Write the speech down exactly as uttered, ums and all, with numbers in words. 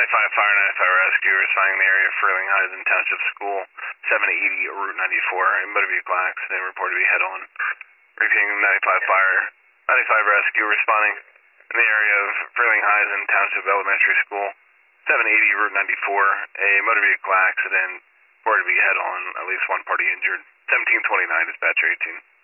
ninety-five Fire, ninety-five Rescue, responding in the area of Furling Heights and Township School, seven eighty Route ninety-four. A motor vehicle accident reported to be head-on. Repeating ninety-five Fire, ninety-five Rescue, responding in the area of Furling Heights and Township Elementary School, seven eighty Route ninety-four. A motor vehicle accident reported to be head-on, at least one party injured. seventeen twenty-nine, dispatcher eighteen.